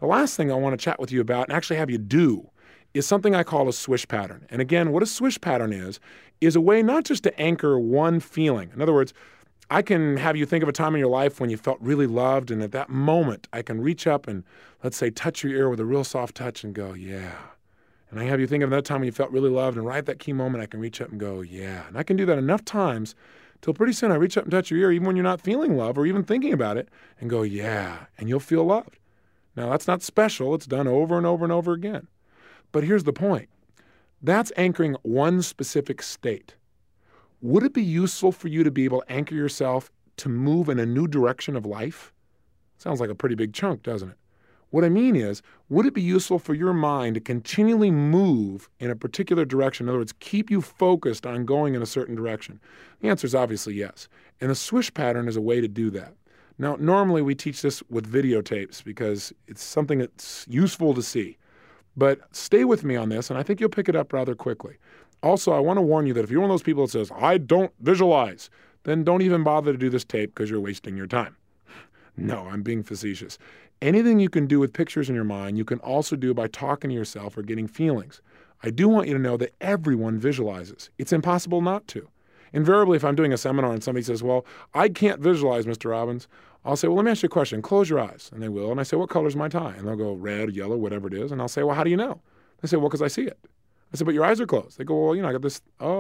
The last thing I want to chat with you about and actually have you do is something I call a swish pattern. And again, what a swish pattern is a way not just to anchor one feeling. In other words, I can have you think of a time in your life when you felt really loved, and at that moment, I can reach up and, let's say, touch your ear with a real soft touch and go, yeah. And I have you think of that time when you felt really loved, and right at that key moment, I can reach up and go, yeah. And I can do that enough times till pretty soon I reach up and touch your ear, even when you're not feeling love or even thinking about it, and go, yeah, and you'll feel loved. Now, that's not special. It's done over and over and over again. But here's the point. That's anchoring one specific state. Would it be useful for you to be able to anchor yourself to move in a new direction of life? Sounds like a pretty big chunk, doesn't it? What I mean is, would it be useful for your mind to continually move in a particular direction? In other words, keep you focused on going in a certain direction? The answer is obviously yes. And the swish pattern is a way to do that. Now, normally we teach this with videotapes because it's something that's useful to see. But stay with me on this, and I think you'll pick it up rather quickly. Also, I want to warn you that if you're one of those people that says, I don't visualize, then don't even bother to do this tape because you're wasting your time. No, I'm being facetious. Anything you can do with pictures in your mind, you can also do by talking to yourself or getting feelings. I do want you to know that everyone visualizes. It's impossible not to. Invariably, if I'm doing a seminar and somebody says, well, I can't visualize, Mr. Robbins, I'll say, well, let me ask you a question. Close your eyes. And they will. And I say, what color is my tie? And they'll go red, yellow, whatever it is. And I'll say, well, how do you know? They say, well, because I see it. I said, but your eyes are closed. They go, well, I got this.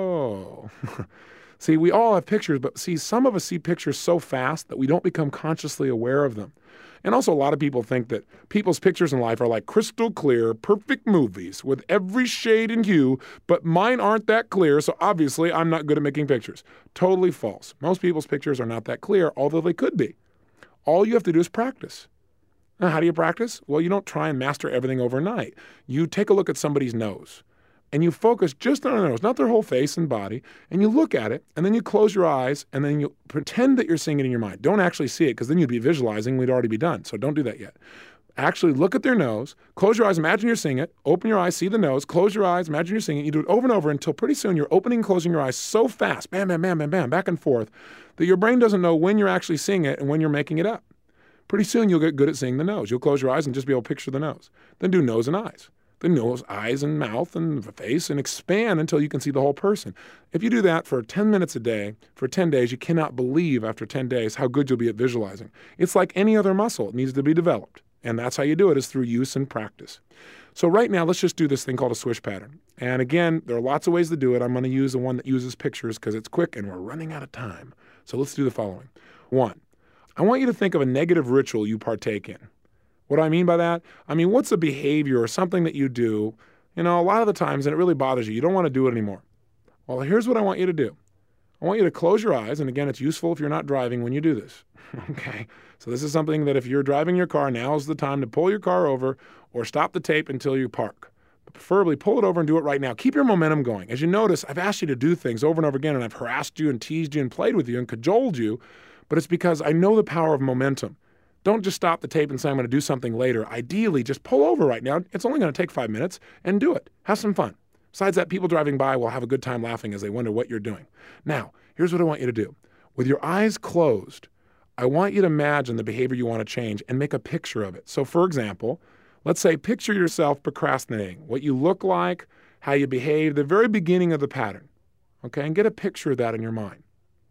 Oh. See, we all have pictures, but see, some of us see pictures so fast that we don't become consciously aware of them. And also, a lot of people think that people's pictures in life are like crystal clear, perfect movies with every shade and hue, but mine aren't that clear, so obviously I'm not good at making pictures. Totally false. Most people's pictures are not that clear, although they could be. All you have to do is practice. Now, how do you practice? Well, you don't try and master everything overnight. You take a look at somebody's nose. And you focus just on their nose, not their whole face and body, and you look at it, and then you close your eyes, and then you pretend that you're seeing it in your mind. Don't actually see it, because then you'd be visualizing, we'd already be done, so don't do that yet. Actually look at their nose, close your eyes, imagine you're seeing it, open your eyes, see the nose, close your eyes, imagine you're seeing it. You do it over and over until pretty soon you're opening and closing your eyes so fast, bam, bam, bam, bam, bam, back and forth, that your brain doesn't know when you're actually seeing it and when you're making it up. Pretty soon you'll get good at seeing the nose. You'll close your eyes and just be able to picture the nose. Then do nose and eyes. The nose, eyes, and mouth, and the face, and expand until you can see the whole person. If you do that for 10 minutes a day, for 10 days, you cannot believe after 10 days how good you'll be at visualizing. It's like any other muscle. It needs to be developed. And that's how you do it, is through use and practice. So right now, let's just do this thing called a swish pattern. And again, there are lots of ways to do it. I'm going to use the one that uses pictures because it's quick and we're running out of time. So let's do the following. 1, I want you to think of a negative ritual you partake in. What do I mean by that? I mean, what's a behavior or something that you do, a lot of the times, and it really bothers you. You don't want to do it anymore. Well, here's what I want you to do. I want you to close your eyes, and again, it's useful if you're not driving when you do this. Okay? So this is something that if you're driving your car, now's the time to pull your car over or stop the tape until you park. But preferably pull it over and do it right now. Keep your momentum going. As you notice, I've asked you to do things over and over again, and I've harassed you and teased you and played with you and cajoled you, but it's because I know the power of momentum. Don't just stop the tape and say, I'm going to do something later. Ideally, just pull over right now. It's only going to take 5 minutes and do it. Have some fun. Besides that, people driving by will have a good time laughing as they wonder what you're doing. Now, here's what I want you to do. With your eyes closed, I want you to imagine the behavior you want to change and make a picture of it. So for example, let's say picture yourself procrastinating, what you look like, how you behave, the very beginning of the pattern. Okay, and get a picture of that in your mind.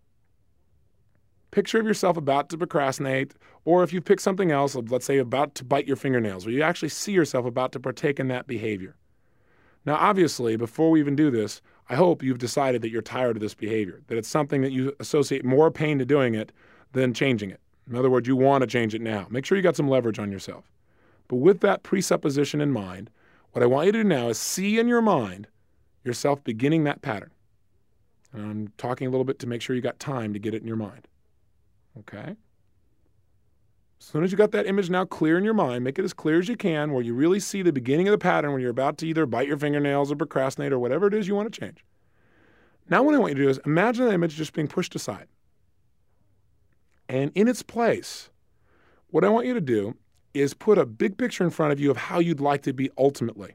Picture of yourself about to procrastinate, or if you pick something else, let's say about to bite your fingernails, where you actually see yourself about to partake in that behavior. Now, obviously, before we even do this, I hope you've decided that you're tired of this behavior, that it's something that you associate more pain to doing it than changing it. In other words, you want to change it now. Make sure you got some leverage on yourself. But with that presupposition in mind, what I want you to do now is see in your mind yourself beginning that pattern. And I'm talking a little bit to make sure you got time to get it in your mind. Okay? As soon as you got that image now clear in your mind, make it as clear as you can where you really see the beginning of the pattern when you're about to either bite your fingernails or procrastinate or whatever it is you want to change. Now what I want you to do is imagine the image just being pushed aside. And in its place, what I want you to do is put a big picture in front of you of how you'd like to be ultimately.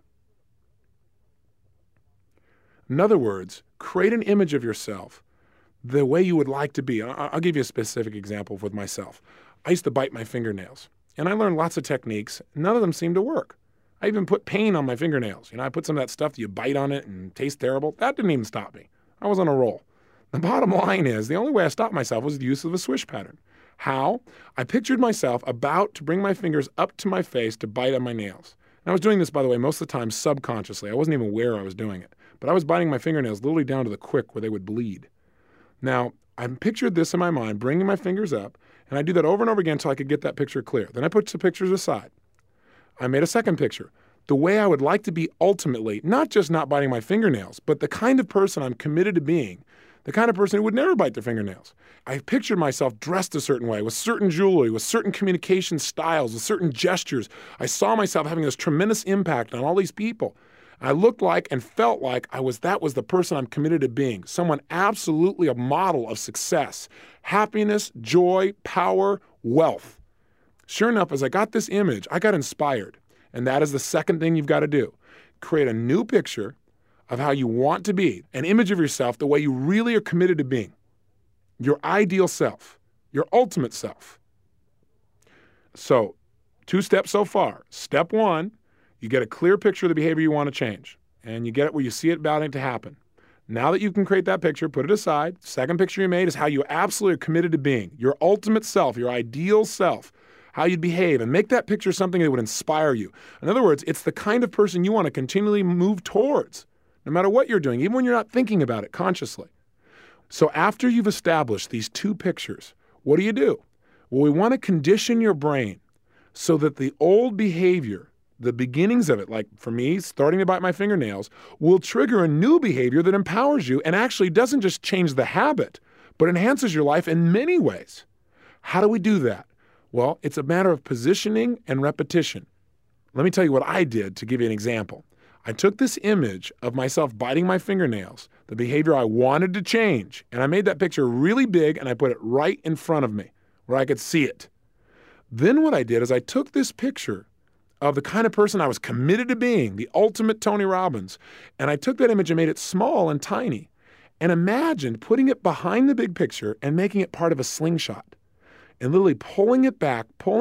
In other words, create an image of yourself the way you would like to be. I'll give you a specific example with myself. I used to bite my fingernails. and I learned lots of techniques. None of them seemed to work. I even put pain on my fingernails. I put some of that stuff that you bite on it and tastes terrible. That didn't even stop me. I was on a roll. The bottom line is the only way I stopped myself was the use of a swish pattern. How? I pictured myself about to bring my fingers up to my face to bite on my nails. And I was doing this, by the way, most of the time subconsciously. I wasn't even aware I was doing it. But I was biting my fingernails literally down to the quick where they would bleed. Now, I pictured this in my mind, bringing my fingers up, and I do that over and over again until I could get that picture clear. Then I put the pictures aside. I made a second picture. The way I would like to be ultimately, not just not biting my fingernails, but the kind of person I'm committed to being, the kind of person who would never bite their fingernails. I pictured myself dressed a certain way, with certain jewelry, with certain communication styles, with certain gestures. I saw myself having this tremendous impact on all these people. I looked like and felt like that was the person I'm committed to being, someone absolutely a model of success, happiness, joy, power, wealth. Sure enough, as I got this image, I got inspired. And that is the second thing you've got to do. Create a new picture of how you want to be, an image of yourself the way you really are committed to being, your ideal self, your ultimate self. So, 2 steps so far. Step 1, you get a clear picture of the behavior you want to change, and you get it where you see it about to happen. Now that you can create that picture, put it aside. Second picture you made is how you absolutely are committed to being, your ultimate self, your ideal self, how you'd behave, and make that picture something that would inspire you. In other words, it's the kind of person you want to continually move towards, no matter what you're doing, even when you're not thinking about it consciously. So after you've established these 2 pictures, what do? Well, we want to condition your brain so that the old behavior, the beginnings of it, like for me, starting to bite my fingernails, will trigger a new behavior that empowers you and actually doesn't just change the habit, but enhances your life in many ways. How do we do that? Well, it's a matter of positioning and repetition. Let me tell you what I did to give you an example. I took this image of myself biting my fingernails, the behavior I wanted to change, and I made that picture really big and I put it right in front of me where I could see it. Then what I did is I took this picture of the kind of person I was committed to being, the ultimate Tony Robbins, and I took that image and made it small and tiny and imagined putting it behind the big picture and making it part of a slingshot. And literally pulling it back,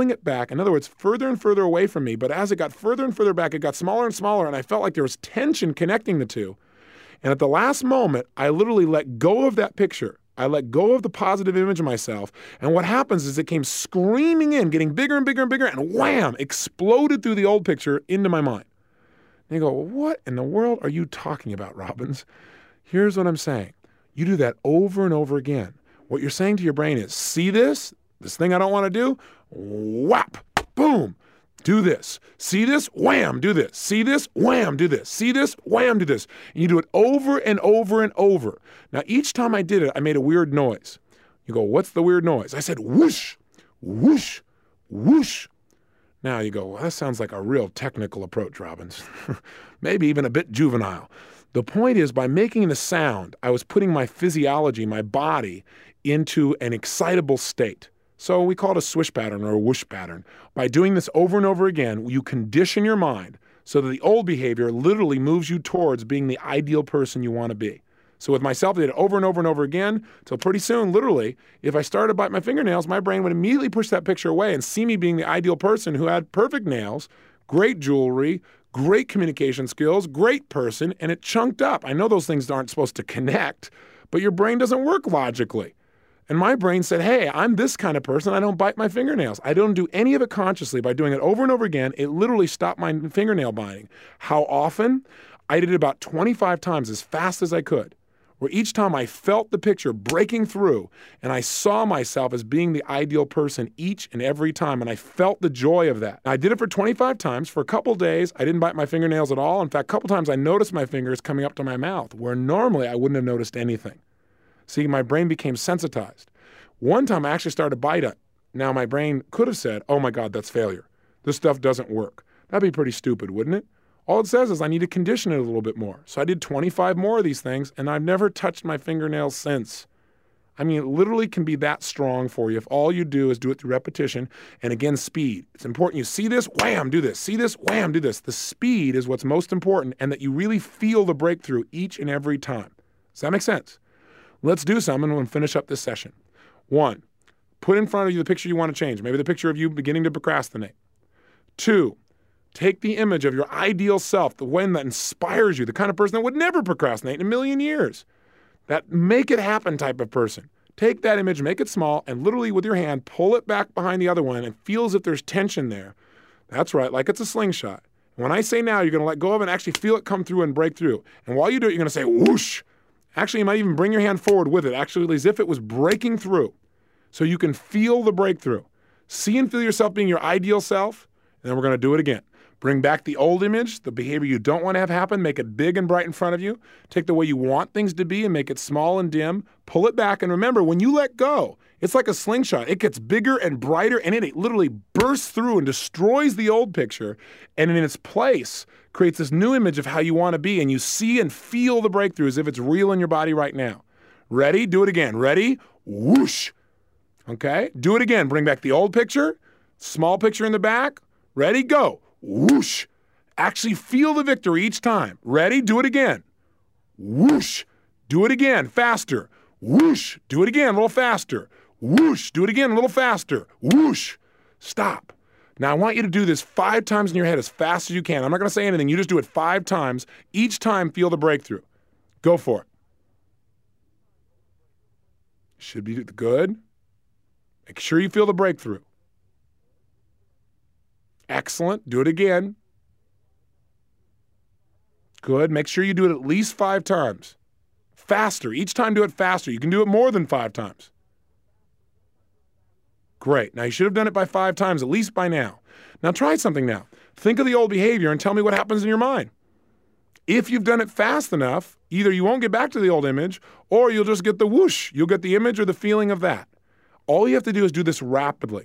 in other words, further and further away from me. But as it got further and further back, it got smaller and smaller, and I felt like there was tension connecting the two. And at the last moment, I literally let go of that picture. I let go of the positive image of myself. And what happens is it came screaming in, getting bigger and bigger and bigger, and wham, exploded through the old picture into my mind. And you go, well, what in the world are you talking about, Robbins? Here's what I'm saying. You do that over and over again. What you're saying to your brain is, see this? This thing I don't want to do, whap, boom, do this. See this, wham, do this. See this, wham, do this. See this, wham, do this. And you do it over and over and over. Now, each time I did it, I made a weird noise. You go, what's the weird noise? I said, whoosh, whoosh, whoosh. Now you go, well, that sounds like a real technical approach, Robbins. Maybe even a bit juvenile. The point is, by making the sound, I was putting my physiology, my body, into an excitable state. So we call it a swish pattern or a whoosh pattern. By doing this over and over again, you condition your mind so that the old behavior literally moves you towards being the ideal person you want to be. So with myself, I did it over and over and over again, till pretty soon, literally, if I started to bite my fingernails, my brain would immediately push that picture away and see me being the ideal person who had perfect nails, great jewelry, great communication skills, great person, and it chunked up. I know those things aren't supposed to connect, but your brain doesn't work logically. And my brain said, hey, I'm this kind of person. I don't bite my fingernails. I don't do any of it consciously. By doing it over and over again, it literally stopped my fingernail biting. How often? I did it about 25 times as fast as I could, where each time I felt the picture breaking through and I saw myself as being the ideal person each and every time, and I felt the joy of that. I did it for 25 times. For a couple days, I didn't bite my fingernails at all. In fact, a couple times I noticed my fingers coming up to my mouth, where normally I wouldn't have noticed anything. See, my brain became sensitized. One time I actually started to bite it. Now my brain could have said, oh my God, that's failure. This stuff doesn't work. That'd be pretty stupid, wouldn't it? All it says is I need to condition it a little bit more. So I did 25 more of these things, and I've never touched my fingernails since. I mean, it literally can be that strong for you if all you do is do it through repetition and, again, speed. It's important you see this, wham, do this. See this, wham, do this. The speed is what's most important, and that you really feel the breakthrough each and every time. Does that make sense? Let's do some and we'll finish up this session. 1, Put in front of you the picture you want to change, maybe the picture of you beginning to procrastinate. 2, take the image of your ideal self, the one that inspires you, the kind of person that would never procrastinate in a million years. That make it happen type of person. Take that image, make it small, and literally with your hand, pull it back behind the other one and feel as if there's tension there. That's right, like it's a slingshot. When I say now, you're going to let go of it and actually feel it come through and break through. And while you do it, you're going to say whoosh. Actually, you might even bring your hand forward with it, actually as if it was breaking through. So you can feel the breakthrough. See and feel yourself being your ideal self, and then we're going to do it again. Bring back the old image, the behavior you don't want to have happen, make it big and bright in front of you. Take the way you want things to be and make it small and dim. Pull it back, and remember, when you let go, it's like a slingshot. It gets bigger and brighter, and it literally bursts through and destroys the old picture, and in its place creates this new image of how you want to be, and you see and feel the breakthrough as if it's real in your body right now. Ready? Do it again. Ready? Whoosh. Okay? Do it again. Bring back the old picture, small picture in the back. Ready? Go. Whoosh. Actually feel the victory each time. Ready? Do it again. Whoosh. Do it again. Faster. Whoosh. Do it again. A little faster. Whoosh. Do it again. A little faster. Whoosh. Stop. Now, I want you to do this 5 times in your head as fast as you can. I'm not going to say anything. You just do it 5 times. Each time, feel the breakthrough. Go for it. Should be good. Make sure you feel the breakthrough. Excellent. Do it again. Good. Make sure you do it at least 5 times. Faster. Each time do it faster. You can do it more than 5 times. Great. Now, you should have done it by 5 times, at least by now. Now, try something now. Think of the old behavior and tell me what happens in your mind. If you've done it fast enough, either you won't get back to the old image, or you'll just get the whoosh. You'll get the image or the feeling of that. All you have to do is do this rapidly.